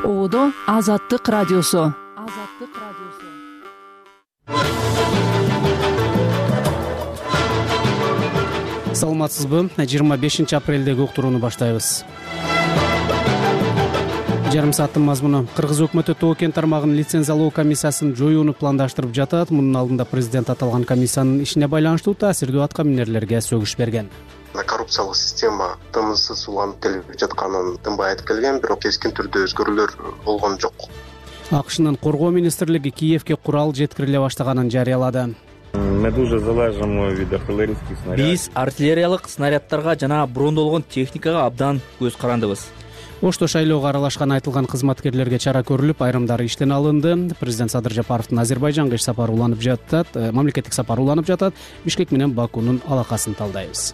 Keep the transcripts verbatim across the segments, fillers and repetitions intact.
Оодо Азаттык радиосу. Азаттык радиосу. Саламатсызбы? жыйырма бешинчи апрелдеги уктурууну баштайбыз. Жарым сааттын мазмуну. Кыргыз өкмөтү Тоо кен тармагынын лицензиялоо комиссиясын жоюуну пландаштырып жатат. Мунун алдында президент аталган комиссиянын ишине байланыштуу таасирдүү атка минерлерге сөгүш берген. Коррупциялык система тынымсыз уланып келип жатканын тынбай айтып келген, бирок кескин түрдө өзгөрүүлөр болгон жок. АКШнын коргоо министрлиги Киевке курал жеткириле баштаганын жарыялады. Биз артиллериялык снаряддарга жана брондолгон техникага абдан көз карандыбыз. Ошто шайлоого аралашкан айтылган кызматкерлерге чара көрүлүп, айрымдары иштен алынды. Президент Садыр Жапаровдун Азербайжанга иш сапары уланып жатат, мамлекеттик сапары уланып жатат. Бишкек менен Бакунун алакасын талдайбыз.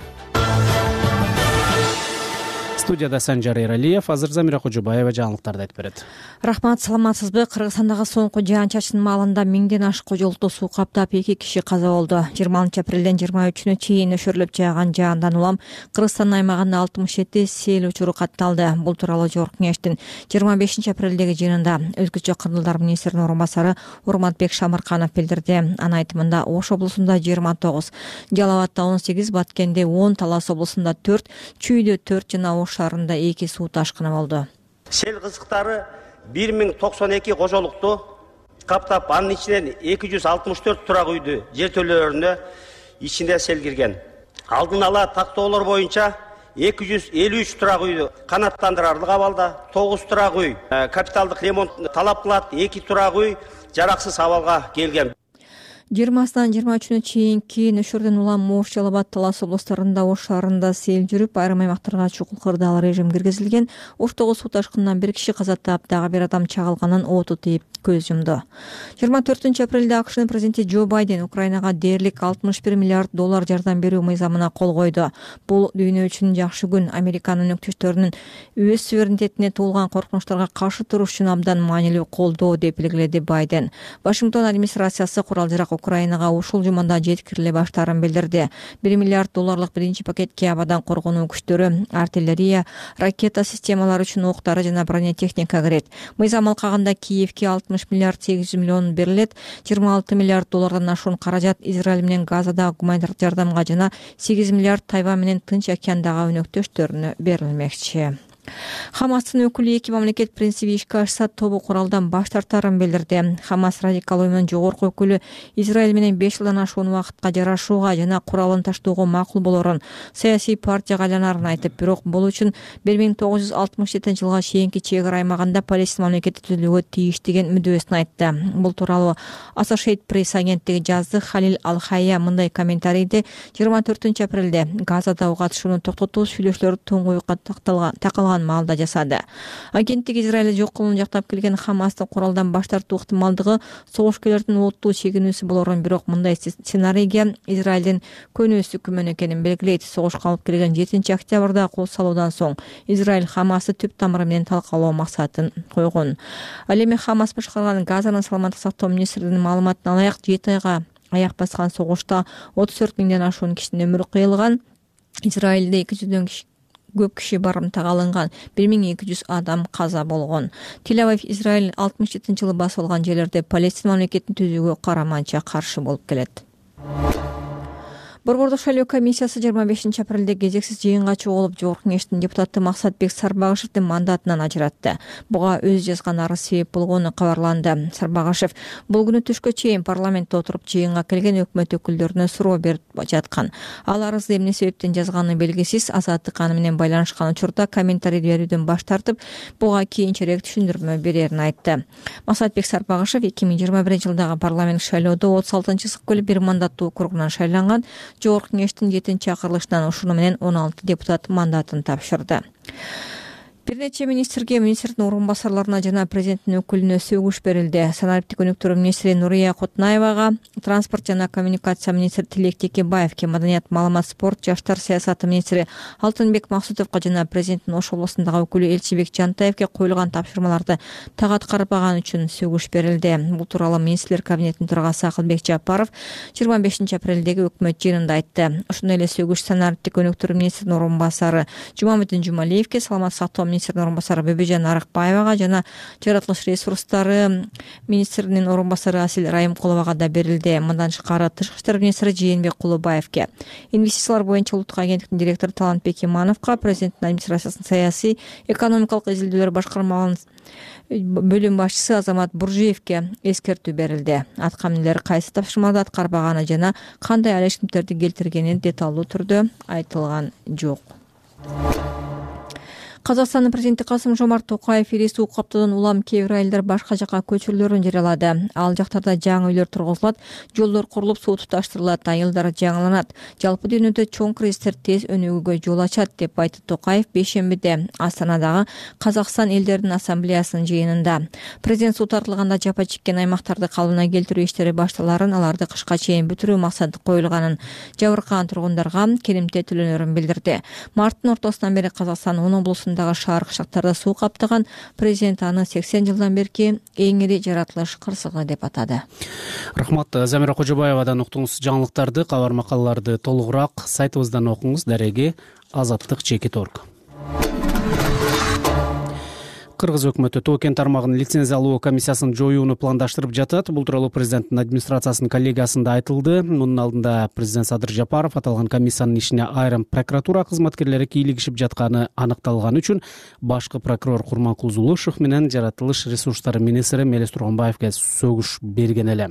Студияда Санжар Эралиев, азыр Замира Кожобаева жаңылыктарды айтып берет. Рахмат, саламатсызбы? Кыргызстандагы соңку жаан-чачын маалында миңден ашык кожолукту суу каптап эки киши каза болду. жыйырма алтынчы апрелден жыйырма үчүнө чейин өшөрүлүп жааган жаандан улам Кыргызстан аймагында алтымыш жети сел учуру катталды. Бул тууралуу Жогорку Кеңештин жыйырма бешинчи апрелдеги жыйынында өзгөчө кырдалдар министринин орун басары Урматбек Шамырканов билдирди. Анын айтымында Ош облусунда жыйырма тогуз, Жалал Абадда он сегиз, Баткенде он, Талас облусунда төрт, Чүйдө төрт жана Ош шаарында эки суу ташкыны болду. Сел кызыктары бир миң токсон эки кожолукту каптап, анын ичинен эки жүз алтымыш төрт турак үйдү жертөлөлөрүнө ичинде сел кирген. Алдын ала тактоолор боюнча эки жүз элүү үч турак үйдү канаттандырарлык абалда, тогуз турак үй капиталдык ремонт талап кылат, эки турак үй жараксыз абалга келген. жыйырмасынан жыйырма үчүнө чейинки нөшөрдөн улам Ош, Жалал Абад, Талас облустарында, Ош шаарында сел жүрүп, айрым аймактарга чукул кырдаал режим киргизилген. Оштогу суу ташкынынан бир киши каза таап, дагы бир адам чагылганын оту тийип көз жумду. жыйырма төртүнчү апрелде АКШнын президенти Джо Байден Украинага дээрлик алтымыш бир миллиард доллар жардам берүү мыйзамына кол койду. Бул дүйнө үчүн жакшы күн. Американын өктөштөрүнүн өз суверенитетине туулган коркунучтарга каршы туруш үчүн абдан маанилүү колдоо деп белгиледи Байден. Вашингтон администрациясы курал-жарак Украинага ушул жумада жеткириле баштаарын билдирди. бир миллиард долларлык биринчи пакетке абадан коргонуу күчтөрү, артиллерия, ракета системалары үчүн октары жана бронетехника кирет. Мыйзам алкагында Киевке алтымыш миллиард сегиз жүз миллион берилет. жыйырма алты миллиард доллардан ашуун каражат Израиль менен Газада гуманитардык жардамга жана сегиз миллиард Тайвань менен Тынч океандагы өнөктөштөрүнө берилмекчи. Хамастын өкүлү эки мамлекет принциби ишке ашса тобу куралдан баш тартарын билдирди. Хамас радикал уюмунун жогорку өкүлү Израиль менен беш жылдан ашуун убакытка жарашууга жана куралын таштоого макул болорун, саясий партияга айланарын айтып, бирок бул үчүн бир миң тогуз жүз алтымыш жетинчи жылга чейинки чек ара аймагында Палестина мамлекети түзүлүүгө тийиш деген мүддөсүн айтты. Бул тууралуу Associated Press агенттиги жазды. Халил Ал-Хайя мындай комментарийди: жыйырма төртүнчү апрелде Газада катышууну токтотуу сүйлөшүүлөрү туңгуюкка такалган маалда жасады. Агенттик Израиль жок кылууну жактап келген Хамастын куралдан баш тартуу ыктымалдыгы согушкерлердин оттуу чегинүүсү болорун, бирок мындай сценарийге Израилдин көнүүсү күмөн экенин белгилейт. Согушка алып келген жетинчи октябрда кол салуудан соң Израиль Хамасты түп тамыры менен талкалоо максатын койгон. Ал эми Хамас башкарган Газанын саламаттык сактоо министринин маалыматына алайык, жети айга аяк баскан согушта отуз төрт миңден ашуун кишинин өмүрү кыйылган. Израилде эки жүздөн көп киши барымтага алынган, бир миң эки жүз адам каза болгон. Тель-Авив Израиль алтымыш жетинчи жылы басып алган жерлерде Палестина мамлекетин түзүүгө караманча каршы болуп келет. Борбордук шайлоо комиссиясы жыйырма бешинчи апрелде кезексиз жыйынга чогулуп, Жогорку Кеңештин депутаты Максатбек Сарбагышевдин мандатынан ажыратты. Буга өз жазган арыз себеп болгону кабарланды. Сарбагышев бул күнү түшкө чейин парламентте отуруп жыйынга келген өкмөт өкүлдөрүнө суроо берип жаткан. Ал арызды эмне себептен жазганы белгисиз. Азаттык аны менен байланышкан учурда комментарий берүүдөн баш тартып, буга кийинчерээк түшүндүрмө берерин айтты. Максатбек Сарбагышев эки миң жыйырма биринчи жылдагы парламент шайлоодо отуз алтынчы сыккөлү бир мандаттуу округунан шайланган. Жогорку Кеңештин жетинчи акырылышынан ушуну менен он алты депутат мандатын тапшырды. Бир нече министрге, министрдин орун басарларына жана президенттин өкүлүнө сөгүш берилди. Санариптик өнүктүрүү министри Нурия Кутнаевага, транспорт жана коммуникация министри Тилек Текебаевге, маданият, маалымат, спорт, жаштар саясаты министри Алтынбек Максутовго жана президенттин Ош облусундагы өкүлү Элчибек Жантаевге коюлган тапшырмаларды так аткарбаган үчүн сөгүш берилди. Бул тууралуу министрлер кабинетинин төрагасы Акылбек Жапаров жыйырма бешинчи апрелдеги өкмөт жыйынында айтты. Ошондой эле сөгүш санариптик өнүктүрүү министринин орун басары Жумамедин Жумалиевге, саламаттык сактоо министринин орун басары Бөбөжан Арыкбаевага жана жаратылыш ресурстары министринин орун басары Асил Райымкуловага да берилди. Мындан тышкары тышкы иштер министри Жээнбек Кулубаевке, инвестициялар боюнча улуттук агенттиктин директору Талантбек Имановго, президенттин администрациясынын саясий экономикалык изилдөөлөр башкармалыгынын бөлүм башчысы Азамат Буржиевке эскертүү берилди. Аткан эмнелер кайсы тапшырмаларды аткарбаганы жана кандай алешимдерди келтиргени деталдуу түрдө айтылган жок. Казакстандын президенти Касым-Жомарт Токаев ири суу каптоодон улам кээ бир айылдар башка жакка көчүрүлөрүн жарыялады. Ал жактарда жаңы үйлөр тургузулат, жолдор курулуп, суу туташтырылат, айылдар жаңыланат. Жалпы дүйнөдө чоң кризистер тез өнүгүүгө жол ачат деп айтты Токаев бейшембиде Астанадагы Казакстан элдеринин ассамблеясынын жыйынында. Президент суу тартылганда жапа чеккен аймактарды калыбына келтирүү иштери башталарын, аларды кышка чейин бүтүрүү максаты коюлганын, жабыркаган тургундарга керемте төлөнөрүн билдирди. Марттын ортосунан бери Казакстан он облусунда шаар кыштактарда суу каптаган. Президент аны сексен жылдан берки эң ири жаратылыш кырсыгы деп атады. Рахмат. Замира Кожобаевадан уктуңуз жаңылыктарды, кабар макалаларды толугураак сайтыбыздан окуңуз. Дареги азаттык чекит точка орг. Кыргыз өкмөтү Тоо кен тармагынын лицензиялоо комиссиясын жоюуну пландаштырып жатат. Бул тууралуу президенттин администрациясынын коллегиясында айтылды. Мунун алдында президент Садыр Жапаров аталган комиссиянын ишине айрым прокуратура кызматкерлери кийлигишип жатканы аныкталганы үчүн башкы прокурор Курманкул Зулушев менен жаратылыш ресурстары министри Мелис Тургунбаевге сөгүш берген эле.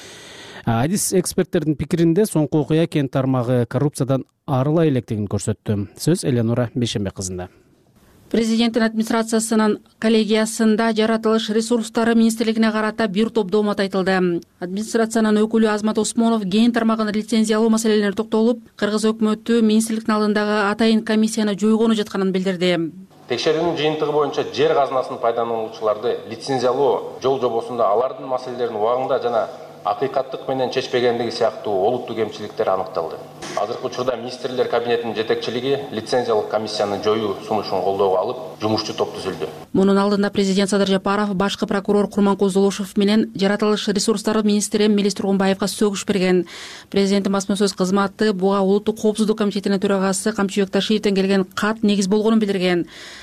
Адис эксперттердин пикиринде соңку окуя кен тармагы коррупциядан арыла электигин көрсөттү. Сөз Эленора Бейшембек кызында. Президенттин администрациясынын коллегиясында жаратылыш ресурстары министрлигине карата бир топ доомат айтылды. Администрациянын өкүлү Азмат Осмонов кен тармагын лицензиялоо маселелерине токтолуп, Кыргыз өкмөтү министрликтин алдындагы атайын комиссияны жойгону жатканын билдирди. Текшерүүнүн жыйынтыгы боюнча жер казынасын пайдалануучуларды лицензиялоо жол жобосунда алардын маселелерин убагында жана акыйкаттык менен чечпегендиги сыяктуу олуттуу кемчиликтер аныкталды. Азыркы учурда министрлер кабинетинин жетекчилиги лицензиялык комиссияны жоюу сунушун колдоого алып, жумушчу топ түзүлдү. Мунун алдында президент Садыр Жапаров башкы прокурор Курманкул Зулушев менен жаратылыш ресурстары министри Мелис Тургунбаевга сөгүш берген. Президенттин басма сөз кызматы буга улуттук коопсуздук комитетинин төрагасы Камчыбек Ташиевден келген кат негиз болгонун билдирген.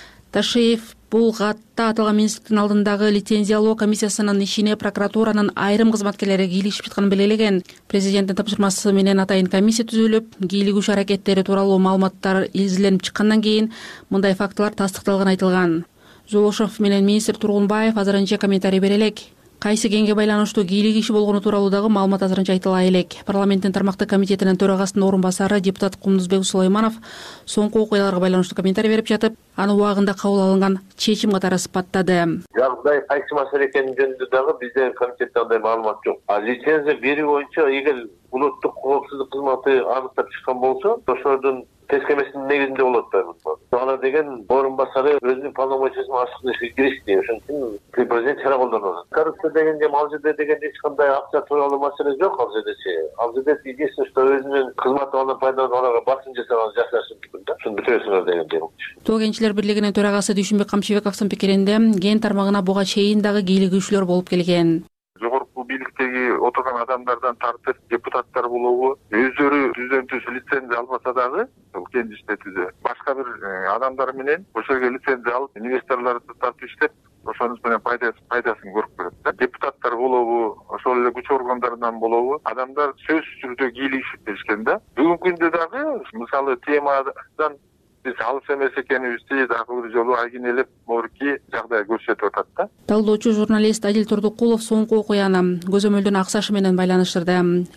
Ташиев бул катта аталган министрликтин алдындагы лицензиялоо комиссиясынын ишине прокуратуранын айрым кызматкерлери кийлигишип жатканын белгилеген. Президенттин тапшырмасы менен атайын комиссия түзүлүп, кийлигүү аракеттери тууралуу маалыматтар изиленип чыккандан кийин мындай фактылар тастыкталганы айтылган. Зулушев менен министр Тургунбаев азырынча комментарий бере элек. Кайсы кенге байланыштуу кийлик иши болгону тууралуу дагы маалымат азырынча айтыла элек. Парламенттин тармактык комитетинин төрагасынын орун басары депутат Кумдузбек Сулайманов соңку окуяларга байланыштуу комментарий берип жатып, аны убагында кабыл алынган чечим катары сыпаттады. Жагдай кайсы маселе экени жөнүндө дагы бизде комитетте андай маалымат жок. А лицензия берүү боюнча эгер улуттук коопсуздук кызматы аныктап чыккан болсо, ошодун тескемесинин негизинде болот да. Ана деген орун басары өзүнүн полномочиясын ачык ишке киришти. Ошон үчүн президент чара колдонот. Коррупция дегенде ал жерде дегенде эч кандай акча тууралуу маселе жок ал жердечи. Ал жерде единственное, что өзүнүн кызматын пайдаланып аларга басым жасаган жашасын мүмкүн да. Ошону бүтөсүңөр дегендей. Тоо кенчилер бирлигинин төрагасы Дүйшүнбек Камчыбековдун пикиринде кен тармагына буга чейин дагы кийлигүүчүлөр болуп келген. Жогорку бийликтеги отурган адамдардан тартып депутаттар болобу өздөрү түздөн түз лицензия албаса дагы кен иштетүүдө башка бир адамдар менен ошол жерге лицензия алып инвесторлорду тартып иштеп ошонун менен пайдасын көрүп көрөт да. Депутаттар болобу ошол эле күч органдарынан болобу адамдар сөзсүз түрдө кийлигишип беришкен да. Бүгүнкү күндө дагы мисалы темадан биз алыс эмес экенибизди дагы бир жолу айгинелеп морки жагдай көрсөтүп атат да. Талдоочу журналист Адил Турдукулов соңку окуяны көзөмөлдүн аксашы менен байланыштырды.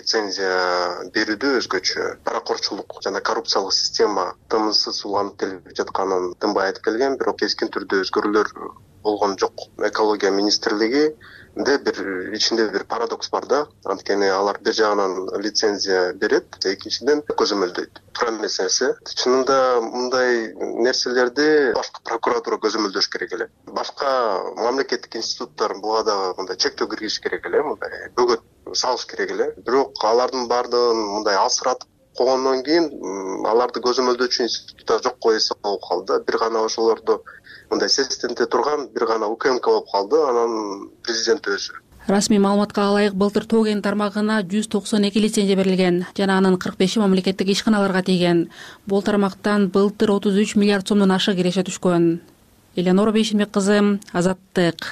Лицензия берүүдө өзгөчө паракорчулук жана коррупциялык система тынымсыз уланып келип жатканын тынбай айтып келген, бирок кескин түрдө өзгөрүүлөр болгон жок. Экология министрлиги де бир ичинде бир парадокс бар да. Анткени алар бир жагынан лицензия берет, экинчиден көзөмөлдөйт. Туура эмес нерсе. Чынында мындай нерселерди башкы прокуратура көзөмөлдөш керек эле. Башка мамлекеттик институттар буга дагы мындай чектөө киргизиш керек эле, мындай бөгөт салыш керек эле. Бирок алардын баардыгын мындай алсыратып койгондон кийин аларды көзөмөлдөөчү институттар жок койсо болуп калды. Бир гана ошолорду мындай сестенте турган бир гана УКМК болуп калды, анан президент өзү. Расмий маалыматка ылайык былтыр тоо кен тармагына жүз токсон эки лицензия берилген жана анын кырк беши мамлекеттик ишканаларга тийген. Бул тармактан былтыр отуз үч миллиард сомдон ашык киреше түшкөн. Эленора Бейшенбек кызы, Азаттык.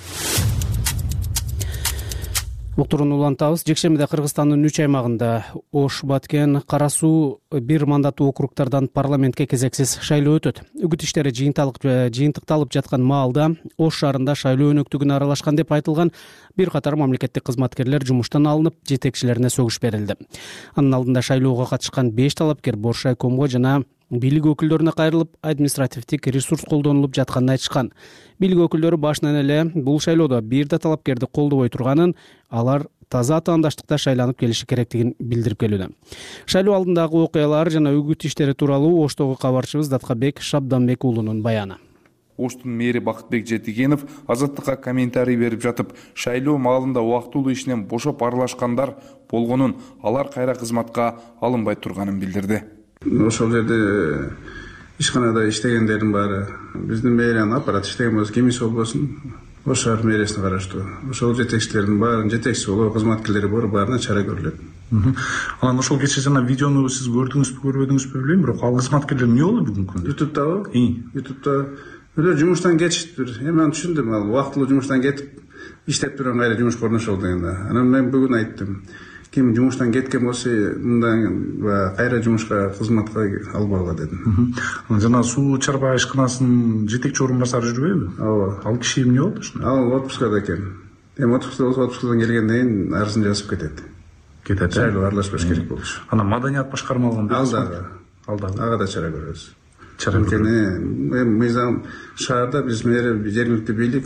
Уктурууну улантабыз. Жекшембиде Кыргызстандын үч аймагында Ош, Баткен, Кара Суу бир мандаттуу округдардан парламентке кезексиз шайлоо өтөт. Үгүт иштери жыйынтыкталып жаткан маалда Ош шаарында шайлоо өнөктүгүнө аралашкан деп айтылган бир катар мамлекеттик кызматкерлер жумуштан алынып, жетекчилерине сөгүш берилди. Анын алдында шайлоого катышкан беш талапкер Бош райкомго жана бийлик өкүлдөрүнө кайрылып, административдик ресурс колдонулуп жатканын айтышкан. Бийлик өкүлдөрү башынан эле бул шайлоодо бир да талапкерди колдобой турганын, алар таза атаандаштыкта шайланып келиши керектигин билдирип келүүдө. Шайлоо алдындагы окуялар жана үгүт иштери тууралуу Оштогу кабарчыбыз Даткабек Шабданбек уулунун баяны. Оштун мэри Бакытбек Жетигенов Азаттыкка комментарий берип жатып, шайлоо маалында убактылуу ишинен бошоп аралашкандар болгонун, алар кайра кызматка алынбай турганын билдирди. Ошол жерде ишканада иштегендердин баары биздин мэриянын аппараты иштеген болсо, кимиси болбосун, Ош шаар мэриясына караштуу. Ошол жетекчилердин баарын жетекчиси болуп, кызматкерлери бар, баарына чара көрүлөт. Анан ошол кечээ жана видеону сиз көрдүңүзбү, көрбөдүңүзбү билбейм, бирок ал кызматкерлер эмне болду бүгүнкү күндө? Ютубтабы? Ютубта эле жумуштан кетиштир. Эми аны түшүндүм, ал убактылуу жумуштан кетип иштеп турган кайра жумушка орношолду дегенде. Анан мен бүгүн айттым. Ким жумуштан кеткен болсо, мындан кайра жумушка, кызматка албагыла дедим. Жана суу чарба ишканасынын жетекчи орун басары жүрбөйбү? Ооба. Ал киши эмне болду? Ал отпускада экен. Эми отпускта болсо, отпускадан келгенден кийин арызын жазып кетет. Кетет. Шайлоого аралашпаш керек болчу. Анан маданият башкармалыгын ал дагы, ал дагы ага да чара көрөбүз. Чара көрөбүз. Эми мыйзам шаарда биз мери жергиликтүү бийлик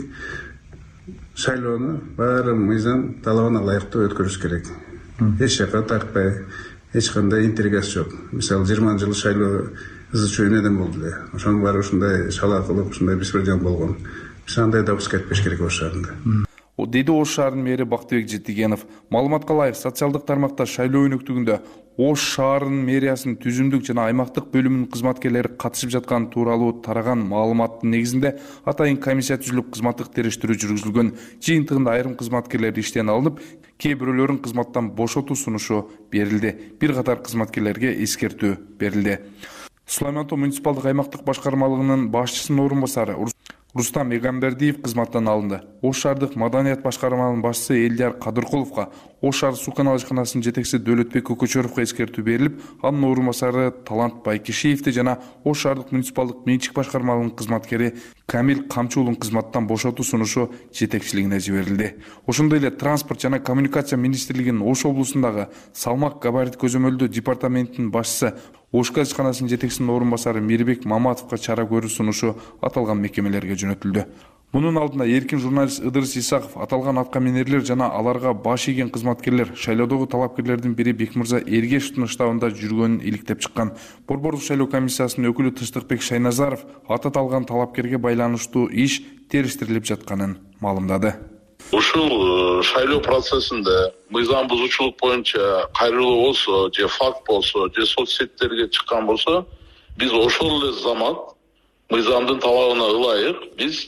шайлоону баары мыйзам талабына ылайыктуу өткөрүш керек. Эч жака тартпай, эч кандай интригасы жок. Мисалы жыйырманчы жылы шайлоо ызы-чуу эмнеден болду эле. Ошонун баары ушундай шалаакылык, ушундай беспредел болгон. Биз андай допуск этпеш керек Ош шаарында. Деди Ош шаарынын мэри Бактыбек Жетигенов. Маалыматка ылайык, социалдык тармакта шайлоо өнөктүгүндө Ош шаарынын мэриясынын түзүмдүк жана аймактык бөлүмүнүн кызматкерлери катышып жаткан тууралуу тараган маалыматтын негизинде атайын комиссия түзүлүп, кызматтык териштирүү жүргүзүлгөн. Жыйынтыгында айрым кызматкерлер иштен алынып, кээ бирөөлөрүн кызматтан бошотуу сунушу берилди. Бир катар кызматкерлерге эскертүү берилди. Сулайман Ато муниципалдык аймактык башкармалыгынын башчысынын орун басары Рустам Эгамбердиев кызматтан алынды. Ош шаардык маданият башкармалыгынын башчысы Элдияр Кадыркуловго, Ош шаар суу канал ишканасынын жетекчиси Дөөлөтбек Көкөчөровго эскертүү берилип, анын орун басары Талант Байкишиевди жана Ош шаардык муниципалдык менчик башкармалыгынын кызматкери Камил Камчуулун кызматтан бошотуу сунушу жетекчилигине жиберилди. Ошондой эле транспорт жана коммуникация министрлигинин Ош облусундагы салмак габарит көзөмөлдөө департаментинин башчысы Ош газ ишканасынын жетекчисинин орун басары Мирбек Маматовго чара көрүү сунушу аталган мекемелерге жөнөтүлдү. Мунун алдында эркин журналист Ыдырыс Исаков аталган аткаминерлер жана аларга баш ийген кызматкерлер шайлоодогу талапкерлердин бири Бекмырза Эргешевдин штабында жүргөнүн иликтеп чыккан. Борбордук шайлоо комиссиясынын өкүлү Тыштыкбек Шайназаров аты алган талапкерге байланыштуу иш териштирилип жатканын маалымдады. Ушул шайлоо процессинде мыйзам бузуучулук боюнча кайрылуу болсо, же факт болсо, же соц сеттерге чыккан болсо, биз ошол эле замат мыйзамдын талабына ылайык биз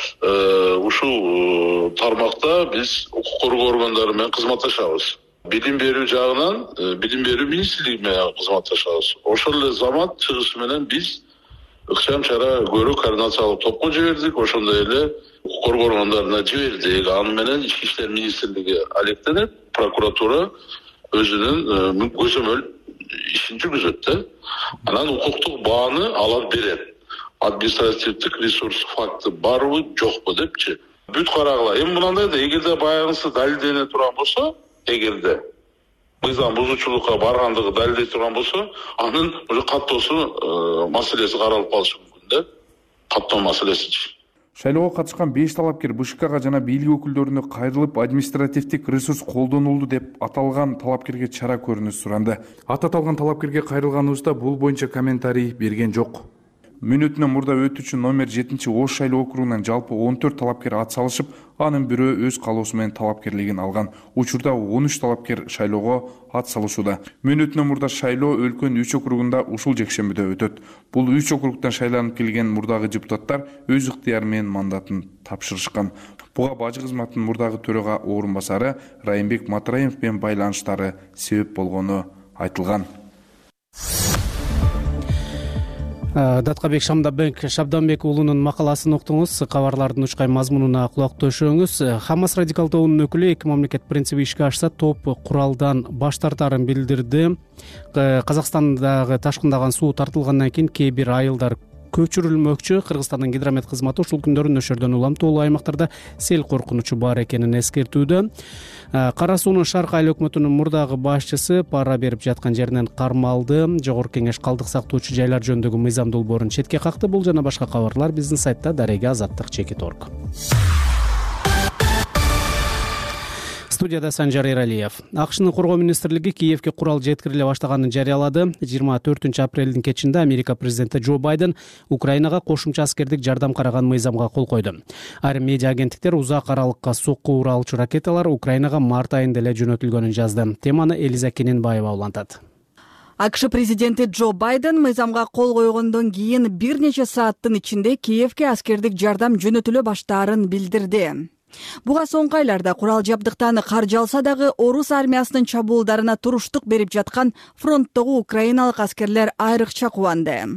ушул тармакта биз укук коргоо органдары менен кызматташабыз. Билим берүү жагынан билим берүү министрлиги менен кызматташабыз. Ошол эле замат чыгышы менен биз ыкчам чара көрүү координациялык топко жибердик, ошондой эле укук коргоо органдарына жибердик. Аны менен Ички иштер министрлиги алектенип, прокуратура өзүнүн көзөмөл ишин жүргүзөт да. Анан укуктук бааны алар берет. Административдик ресурс факты барбы, жокпу депчи. Бүт карагыла. Эми мынандай да, эгерде баягысы далилдене турган болсо, эгерде мыйзам бузуучулукка баргандыгы далилдей турган болсо, анын уже каттоосу маселеси каралып калышы мүмкүн да. Каттоо маселесичи. Шайлоого катышкан беш талапкер БШКга жана бийлик өкүлдөрүнө кайрылып, административдик ресурс колдонулду деп аталган талапкерге чара көрүүнү суранды. Аты аталган талапкерге кайрылганыбызда бул боюнча комментарий берген жок. Мүнөтүнөн мурда өтүүчү номер жетинчи Ош шайлоо округунан жалпы он төрт талапкер ат салышып, анын бирөө өз каалоосу менен талапкерлигин алган. Учурда он үч талапкер шайлоого ат салышууда. Мүнөтүнөн мурда шайлоо өлкөнүн үч округунда ушул жекшембиде өтөт. Бул үч округтан шайланып келген мурдагы депутаттар өз ыктыяры менен мандатын тапшырышкан. Буга бажы кызматынын мурдагы төрага орун басары Райымбек Матраимов менен байланыштары себеп болгону айтылган. Даткабек Шабданбек уулунун макаласын уктуңуз. Кабарлардын учкай мазмунуна кулак төшөңүз. Хамас радикал тобунун өкүлү эки мамлекет принциби ишке ашса топ куралдан баш тартарын билдирди. Казакстандагы ташкындаган суу тартылгандан кийин кээ бир айылдар көчүрүлмөкчү. Кыргызстандын гидромет кызматы ушул күндөрү нөшөрдөн улам тоолуу аймактарда сел коркунучу бар экенин эскертүүдө. Кара суунун Шарк айыл өкмөтүнүн мурдагы башчысы пара берип жаткан жеринен кармалды. Жогорку кеңеш калдык сактоочу жайлар жөнүндөгү мыйзам долбоорун четке какты. Бул жана башка кабарлар биздин сайтта дареги азаттык чекит точка орг. Студияда Санжар Эралиев. АКШнын коргоо министрлиги Киевке курал жеткириле баштаганын жарыялады. жыйырма төртүнчү апрелдин кечинде Америка президенти Джо Байден Украинага кошумча аскердик жардам караган мыйзамга кол койду. Айрым медиа агенттиктер узак аралыкка сокку уралчу ракеталар Украинага март айында эле жөнөтүлгөнүн жазды. Теманы Элиза Кененбаева улантат. АКШ президенти Джо Байден мыйзамга кол койгондон кийин бир нече сааттын ичинде Киевке аскердик жардам жөнөтүлө баштаарын билдирди. Буга соңку айларда курал жабдыктан каржы алса дагы орус армиясынын чабуулдарына туруштук берип жаткан фронттогу украиналык аскерлер айрыкча кубанды.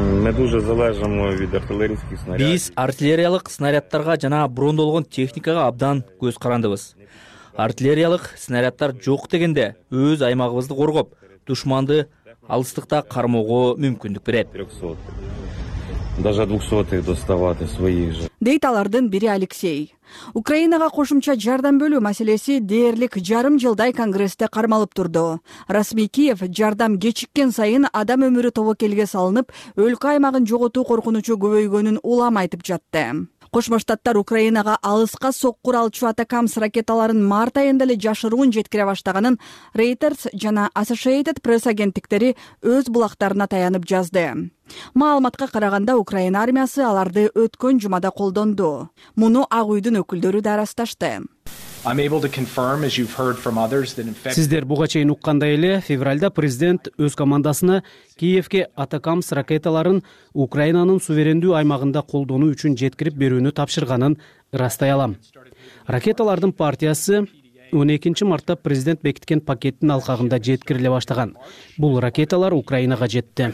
Биз артиллериялык снарядтарга жана брондолгон техникага абдан көз карандыбыз. Артиллериялык снарядтар жок дегенде өз аймагыбызды коргоп, душманды алыстыкта кармоого мүмкүндүк берет. Даже двухсотых доставать своих же. Дейт алардын бири Алексей. Украинага кошумча жардам бөлүү маселеси дээрлик жарым жылдай Конгрессте кармалып турду. Расмий Киев жардам кечиккен сайын адам өмүрү тобокелге салынып, өлкө аймагын жоготуу коркунучу көбөйгөнүн улам айтып жатты. Кошмо Штаттар Украинага алыска соккур алчу Атакамс ракеталарын март айында эле жашыруун жеткире баштаганын Reuters жана Associated Press агенттиктери өз булактарына таянып жазды. Маалыматка караганда Украина армиясы аларды өткөн жумада колдонду. Муну Ак үйдүн өкүлдөрү да ырасташты. Сиздер буга чейин уккандай эле февралда президент өз командасына Киевке Атакамс ракеталарын Украинанын суверендүү аймагында колдонуу үчүн жеткирип берүүнү тапшырганын ырастай алам. Ракеталардын партиясы он экинчи мартта президент бекиткен пакеттин алкагында жеткириле баштаган. Бул ракеталар Украинага жетти.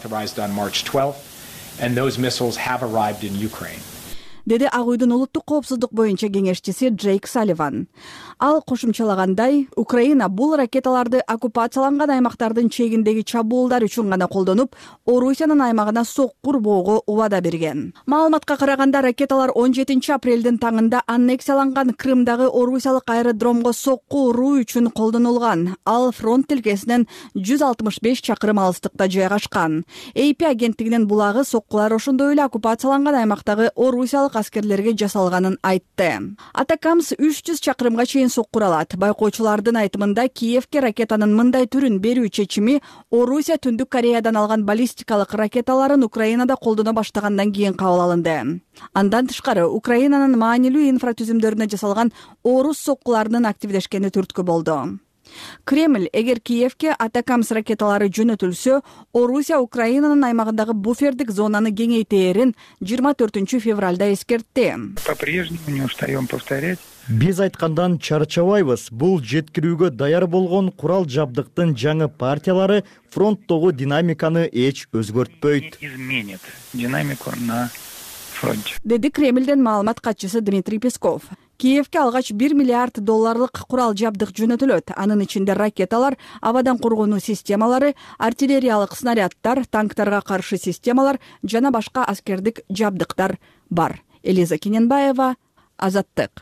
Деди Ак үйдүн улуттук коопсуздук боюнча кеңешчиси Джейк Салливан. Ал кошумчалагандай, Украина бул ракеталарды оккупацияланган аймактардын чегиндеги чабуулдар үчүн гана колдонуп, Орусиянын аймагына соккур боого убада берген. Маалыматка караганда ракеталар он жетинчи апрелдин таңында аннексияланган Крымдагы орусиялык аэродромго сокку уруу үчүн колдонулган. Ал фронт тилкесинен жүз алтымыш беш чакырым алыстыкта жайгашкан. эй пи агенттигинин булагы соккулар ошондой эле оккупацияланган аймактагы орусиялык аскерлерге жасалганын айтты. Атакамс үч жүз чакырымга чейин соккур алат. Байкоочулардын айтымында Киевке ракетанын мындай түрүн берүү чечими Орусия Түндүк Кореядан алган баллистикалык ракеталарын Украинада колдоно баштагандан кийин кабыл алынды. Андан тышкары Украинанын маанилүү инфратүзүмдөрүнө жасалган орус соккуларынын активдешкени түрткү болду. Кремль эгер Киевке Атакамс ракеталары жөнөтүлсө, Орусия Украинанын аймагындагы буфердик зонаны кеңейтээрин жыйырма төртүнчү февралда эскертти. По-прежнему не устаем повторять. Биз айткандан чарчабайбыз. Бул жеткирүүгө даяр болгон курал жабдыктын жаңы партиялары фронттогу динамиканы эч өзгөртпөйт. Изменит динамику на фронте. Деди Кремлден маалымат катчысы Дмитрий Песков. Киевке алгач бир миллиард долларлык курал жабдык жөнөтүлөт. Анын ичинде ракеталар, абадан коргонуу системалары, артиллериялык снарядтар, танктарга каршы системалар жана башка аскердик жабдыктар бар. Элиза Кененбаева, Азаттык.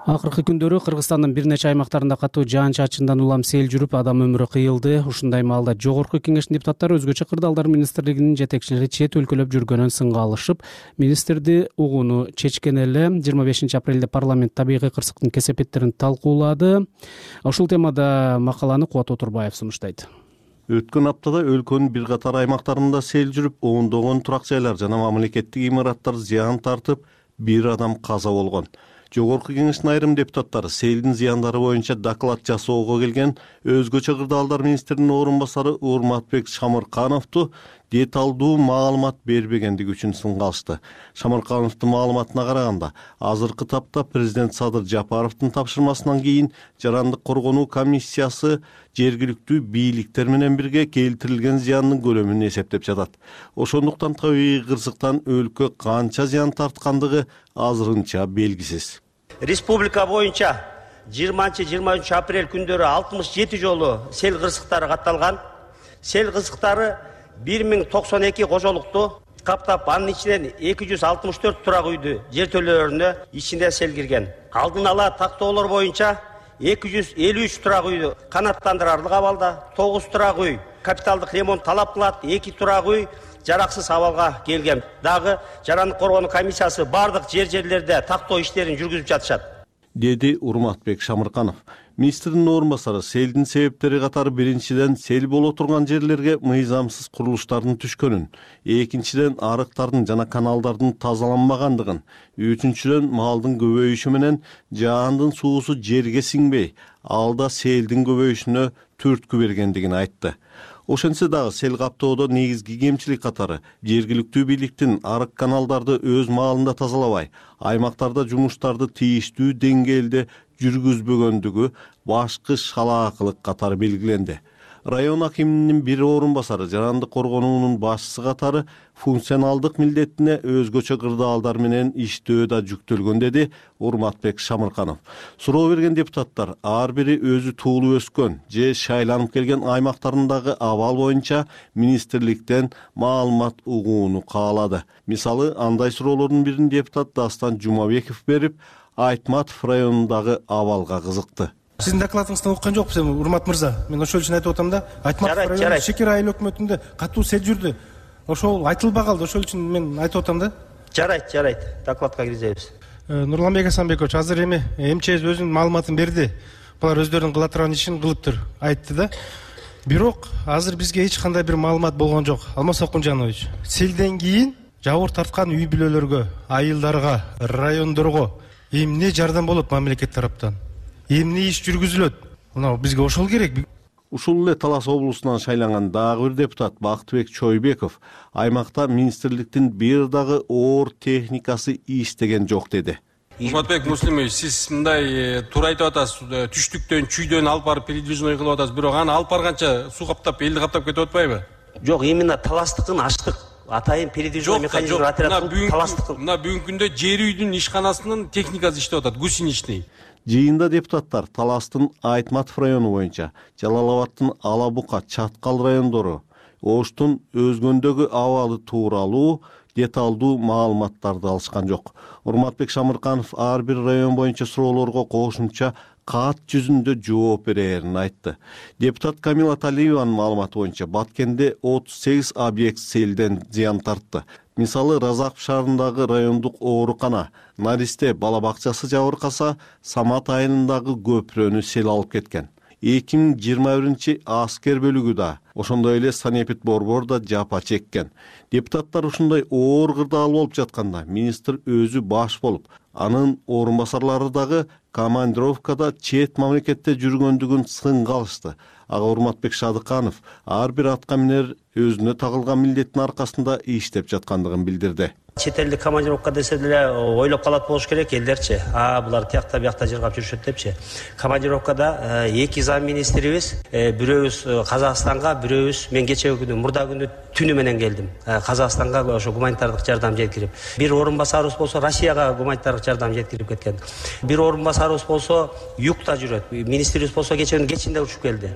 Акыркы күндөрү Кыргызстандын бир нече аймактарында катуу жаан чачындан улам сел жүрүп, адам өмүрү кыйылды. Ушундай маалда Жогорку Кеңештин депутаттары өзгөчө кырдаалдар министрлигинин жетекчилери чет өлкөлөп жүргөнүн сынга алышып, министрди угууну чечкен эле. жыйырма бешинчи апрелде парламент табигый кырсыктын кесепеттерин талкуулады. Ушул темада макаланы Кубат Отурбаев сунуштайт. Өткөн аптада өлкөнүн бир катар аймактарында сел жүрүп, ондогон турак жайлар жана мамлекеттик имараттар зыян тартып, бир адам каза болгон. Жогорку Кеңештин айрым депутаттары селдин зыяндары боюнча доклад жасоого келген өзгөчө кырдаалдар министринин орун басары Урматбек Шамыркановду деталдуу маалымат бербегендиги үчүн сынга алышты. Шамыркановдун маалыматына караганда, азыркы тапта президент Садыр Жапаровдун тапшырмасынан кийин жарандык коргонуу комиссиясы жергиликтүү бийликтер менен бирге келтирилген зыяндын көлөмүн эсептеп жатат. Ошондуктан табигый кырсыктан өлкө канча зыян тарткандыгы азырынча белгисиз. Республика боюнча жыйырманчы жыйырма үчүнчү апрель күндөрү алтымыш жети жолу сел кырсыктары катталган. Сел кырсыктары бир миң токсон эки кожолукту каптап, анын ичинен эки жүз алтымыш төрт турак үйдү жертөлөлөрүнө ичинде сел кирген. Алдын ала тактоолор боюнча эки жүз элүү үч турак үйдү канааттандырарлык абалда, тогуз турак үй капиталдык ремонт талап кылат, эки турак үй жараксыз абалга келген. Дагы жарандык коргонуу комиссиясы бардык жер жерлерде тактоо иштерин жүргүзүп жатышат, деди Урматбек Шамырканов. Министрдин орун басары селдин себептери катары биринчиден сел боло турган жерлерге мыйзамсыз курулуштардын түшкөнүн, экинчиден арыктардын жана каналдардын тазаланбагандыгын, үчүнчүдөн малдын көбөйүшү менен жаандын суусу жерге сиңбей, алда селдин көбөйүшүнө түрткү бергендигин айтты. Ошентсе дагы сел каптоодо негизги кемчилик катары жергиликтүү бийликтин арык каналдарды өз маалында тазалабай, аймактарда жумуштарды тийиштүү деңгээлде жүргүзбөгөндүгү башкы шалаакылык катары белгиленди. Район акиминин бир орун басары жарандык коргонуунун башчысы катары функционалдык милдетине өзгөчө кырдаалдар менен иштөө да жүктөлгөн, деди Урматбек Шамырканов. Суроо берген депутаттар ар бири өзү туулуп өскөн же шайланып келген аймактарындагы абал боюнча министрликтен маалымат угууну каалады. Мисалы, андай суроолордун бирин депутат Дастан Жумабеков берип, Айтматов районундагы абалга кызыкты. Сиздин докладыңыздан окуган жокпуз эми, Урмат мырза. Мен ошол үчүн айтып атам да, Айтматов району Шекер айыл өкмөтүндө катуу сел жүрдү. Ошол айтылбай калды, ошол үчүн мен айтып атам да. Жарайт, жарайт. Докладка киргизебиз. Нурланбек Асанбекович, азыр эми МЧС өзүнүн маалыматын берди. Булар өздөрүнүн кыла турган ишин кылыптыр, айтты да. Бирок азыр бизге эч кандай бир маалымат болгон жок. Алмаз Окунжанович, селден кийин жабыр тарткан үй бүлөлөргө, айылдарга, райондорго эмне жардам болот мамлекет тараптан? Эмне иш жүргүзүлөт? Мына бизге ошол керек. Ушул эле Талас облусунан шайланган дагы бир депутат Бактыбек Чойбеков аймакта министрликтин бир дагы оор техникасы иштеген жок, деди. Урматбек Муслимович, сиз мындай туура айтып атасыз, түштүктөн, чүйдөн алып барып передвижной кылып атасыз, бирок аны алып барганча суу каптап, элди каптап кетип атпайбы? Жок, именно таластыкын ачтык. Атайын передвижной механизм отряд таластык. Мына бүгүнкү күндө жер үйдүн ишканасынын техникасы иштеп атат, гусеничный. Жыйында депутаттар Таластын Айтматов району боюнча, Жалалабадтын Алабука, Чаткал райондору, Оштун өзгөндөгү абалы тууралуу деталдуу маалыматтарды алышкан жок. Урматбек Шамырканов ар бир район боюнча суроолорго кошумча кат жүзүндө жооп берерин айтты. Депутат Камила Талиеванын маалыматы боюнча Баткенде отуз сегиз объект селден зыян тартты. Мисалы, Разаков шаарындагы райондук оорукана, Наристе бала бакчасы жабыркаса, Самат айылындагы көпүрөнү сел алып кеткен. эки миң жыйырма биринчи аскер бөлүгү да, ошондой эле Санепит Борбор да жапа чеккен. Депутаттар ушундай оор кырдаал болуп жатканда, министр өзү баш болуп, анын орун басарлары дагы командировкада чет мамлекетте жүргөндүгүн сынга алышты. Ага Урматбек Шадыканов ар бир атка минер өзүнө тагылган милдеттин аркасында иштеп жаткандыгын билдирди. Чет элдик командировка десе деле ойлоп калат болуш керек элдерчи. А булар тиякта биякта жыргап жүрүшөт депчи. Командировкада эки зам министрибиз, бирөөбүз Казакстанга, бирөөбүз мен кечеги күнү, мурда күнү түнү менен келдим. Казакстанга ошо гуманитардык жардам жеткирип. Бир орун басарыбыз болсо Россияга гуманитардык жардам жеткирип кеткен. Бир орун басарыбыз болсо югта жүрөт. Министрибиз болсо кече күнү кечинде учуп келди.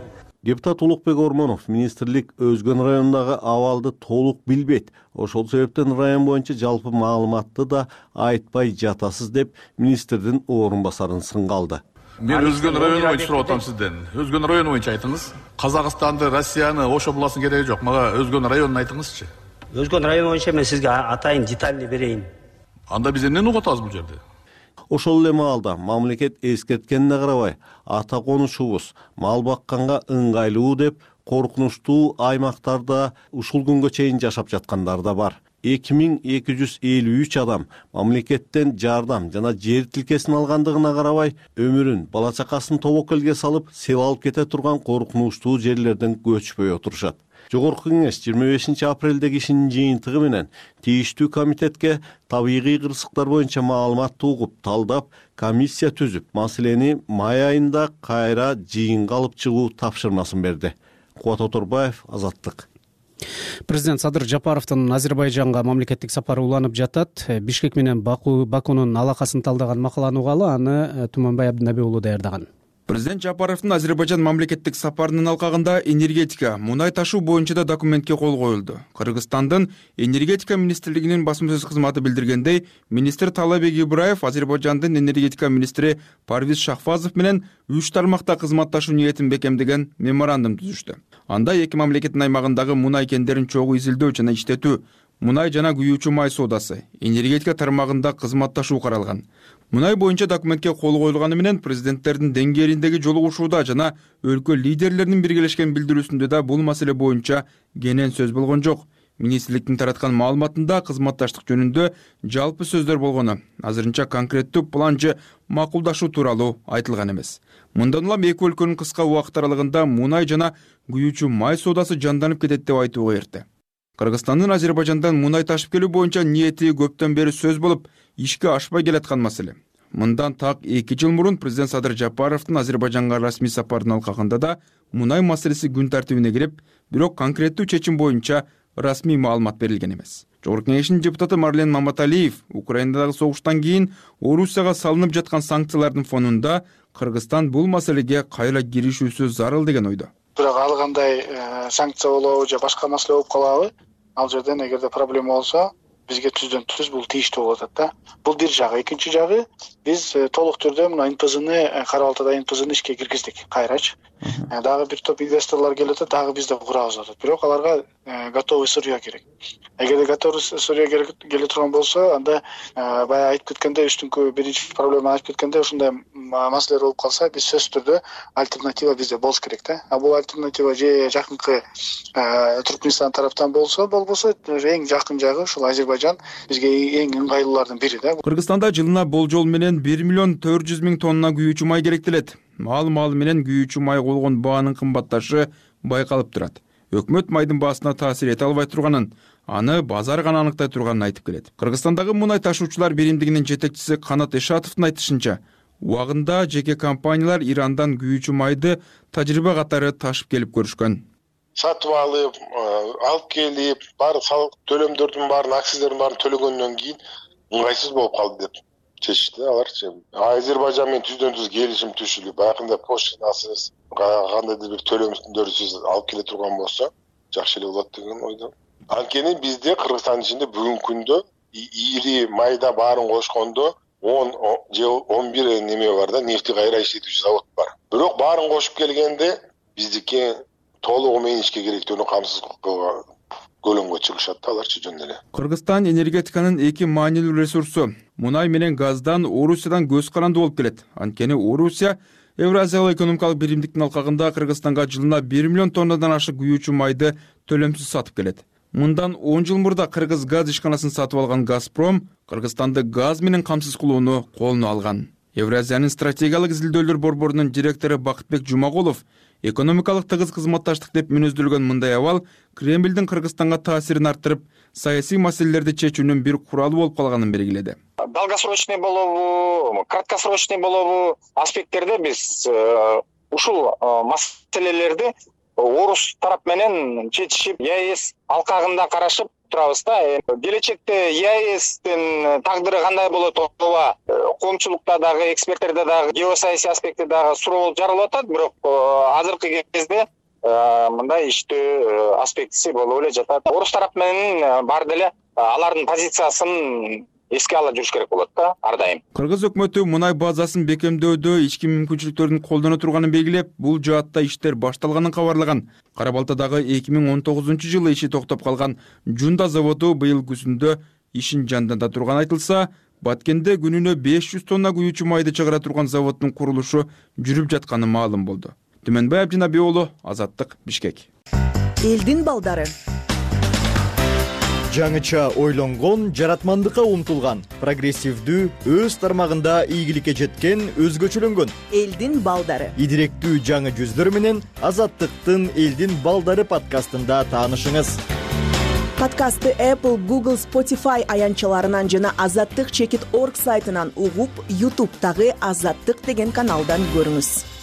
Депутат Улукбек Ормонов министрлик өзгөн райондагы абалды толук билбейт. Ошол себептен район боюнча жалпы маалыматты да айтпай жатасыз деп министрдин орун басарын сынга алды. Мен өзгөн району боюнча сурап атам сизден. Өзгөн району боюнча айтыңыз. Казакстанды, Россияны, ошо буласын кереги жок. Мага өзгөн районун айтыңызчы. Өзгөн район боюнча мен сизге атайын детально берейин. Анда биз эмнени угуп атабыз бул жерде? Ошол эле маалда мамлекет эскерткенине карабай, ата конушубуз мал бакканга ыңгайлуу деп коркунучтуу аймактарда ушул күнгө чейин жашап жаткандар да бар. эки миң эки жүз элүү үч адам мамлекеттен жардам жана жер тилкесин алгандыгына карабай, өмүрүн, бала чакасын тобокелге салып, сел алып кете турган коркунучтуу жерлерден көчпөй отурушат. Жогорку кеңеш жыйырма бешинчи апрелдеги ишинин жыйынтыгы менен тийиштүү комитетке табигый кырсыктар боюнча маалыматты угуп, талдап, комиссия түзүп, маселени май айында кайра жыйынга алып чыгуу тапшырмасын берди. Кубат Оторбаев, Азаттык. Президент Садыр Жапаровдун Азербайжанга мамлекеттик сапары уланып жатат. Бишкек менен Баку Бакунун алакасын талдаган макала угалы, аны Туманбай Абдынаби уулу даярдаган. Президент Жапаровдун Азербайжан мамлекеттик сапарынын алкагында энергетика, мунай ташуу боюнча да документке кол коюлду. Кыргызстандын энергетика министрлигинин басма сөз кызматы билдиргендей, министр Талабек Ибраев Азербайжандын энергетика министри Парвиз Шахфазов менен үч тармакта кызматташуу ниетин бекемдеген меморандум түзүштү. Анда эки мамлекеттин аймагындагы мунай кендерин чогуу изилдөө жана иштетүү, мунай жана күйүүчү май соодасы, энергетика тармагында кызматташуу каралган. Мунай боюнча документке кол коюлганы менен президенттердин деңгээлиндеги жолугушууда жана өлкө лидерлеринин биргелешкен билдирүүсүндө да бул маселе боюнча кенен сөз болгон жок. Министрликтин тараткан маалыматында кызматташтык жөнүндө жалпы сөздөр болгону, азырынча конкреттүү план же макулдашуу тууралуу айтылган эмес. Мындан улам эки өлкөнүн кыска убакыт аралыгында мунай жана күйүүчү май соодасы жанданып кетет деп айтууга эрте. Кыргызстандын Азербайжандан мунай ташып келүү боюнча ниети көптөн бери сөз болуп, ишке ашпай келаткан маселе. Мындан так эки жыл мурун президент Садыр Жапаровдун Азербайжанга расмий сапарынын алкагында да мунай маселеси күн тартибине кирип, бирок конкреттүү чечим боюнча расмий маалымат берилген эмес. Жогорку кеңештин депутаты Марлен Маматалиев Украинадагы согуштан кийин Орусияга салынып жаткан санкциялардын фонунда Кыргызстан бул маселеге кайра киришүүсү зарыл деген ойдо. Бирок ал кандай санкция болобу же башка маселе болуп калабы? Ал жерден эгерде проблема болсо, бизге түздөн түз бул тийиштүү болот да. Бул бир жагы. Экинчи жагы, биз толук түрдө мына эн пэ зэни кара балтада эн пэ зэни ишке киргиздик кайрачы. Дагы бир топ инвесторлор келет, дагы биз да курабыз атат. Бирок аларга готовый сырьё керек. Эгерде готовый сырьё келе турган болсо, анда баягы айтып кеткенде, үстүнкү биринчи проблема айтып кеткенде, ушундай маселелер болуп калса, биз сөзсүз түрдө альтернатива бизде болуш керек да. А бул альтернатива же жакынкы Түркмөнстан тараптан болсо, болбосо эң жакын жагы ушул Азербайжан бизге эң ыңгайлуулардын бири да. Кыргызстанда жылына болжол менен бир миллион төрт жүз миң тонна күйүүчү май керектелет. Мал мал менен күйүүчү май болгон баанын кымбатташы байкалып турат. Өкмөт майдын баасына таасир эте албай турганын, аны базар гана аныктай турганын айтып келет. Кыргызстандагы мунай ташуучулар биримдигинин жетекчиси Канат Эшатовдун айтышынча, убагында жеке компаниялар Ирандан күйүүчү майды тажрыйба катары ташып келип көрүшкөн. Сатып алып, алып келип, бар салык төлөмдөрдүн баарын, акциздердин баарын төлөгөндөн кийин ыңгайсыз болуп калды деп чечти аларчы. Азербайжан менен түздөн түз келишим түзүлүп, баягындай поштасыз, кандайдыр бир төлөмдөрсүз алып келе турган болсо, жакшы эле болот деген ойдо. Анткени бизде Кыргызстандын ичинде бүгүнкү күндө ири майда баарын кошкондо он же он бир неме бар да, нефти кайра иштетүүчү завод бар. Бирок баарын кошуп келгенде биздики толугу менен ишке керектүүнү камсыз кылган көлөмгө чыгышат да аларчы жөн эле. Кыргызстан энергетиканын эки маанилүү ресурсу мунай менен газдан Орусиядан көз каранды болуп келет. Анткени Орусия Евразиялык экономикалык биримдиктин алкагында Кыргызстанга жылына бир миллион тоннадан ашык күйүүчү майды төлөмсүз сатып келет. Мындан он жыл мурда Кыргыз газ ишканасын сатып алган Газпром Кыргызстанды газ менен камсыз кылууну колуна алган. Евразиянын стратегиялык изилдөөлөр борборунун директору Бакытбек Жумагулов экономикалык тыгыз кызматташтык деп мүнөздөлгөн мындай абал Кремлдин Кыргызстанга таасирин арттырып, саясий маселелерди чечүүнүн бир куралы болуп калганын белгиледи. Долгосрочный болобу, краткосрочный болобу аспекттерде биз ушул маселелерди орус тарап менен чечишип, е а эс алкагында карашып турабыз да. Келечекте е а эстин тагдыры кандай болот, ооба коомчулукта дагы, эксперттерде дагы, геосаясий аспектте дагы суроо жаралып атат, бирок азыркы кезде мындай иштөө аспектиси болуп эле жатат. Орус тарап менен баары деле алардын позициясын эске ала жүрүш керек болот да ар дайым. Кыргыз өкмөтү мунай базасын бекемдөөдө ички мүмкүнчүлүктөрдүн колдоно турганын белгилеп, бул жаатта иштер башталганын кабарлаган. Кара Балтадагы эки миң он тогузунчу жылы иши токтоп калган Жунда заводу быйыл күзүндө ишин жанданда турганы айтылса, Баткенде күнүнө беш жүз тонна куючу майды чыгара турган заводдун курулушу жүрүп жатканы маалым болду. Түмөнбай Абдинабий уулу, Азаттык, Бишкек. Элдин балдары. Жаңыча ойлонгон, жаратмандыкка умтулган, прогрессивдүү, өз тармагында ийгиликке жеткен, өзгөчөлөнгөн. Элдин балдары. Идиректүү жаңы жүздөр менен Азаттыктын Элдин балдары подкастында таанышыңыз. Подкастты Apple, Google, Spotify аянчаларынан жана азаттык чекит точка орг сайтынан угуп, YouTube'дагы Азаттык деген каналдан көрүңүз.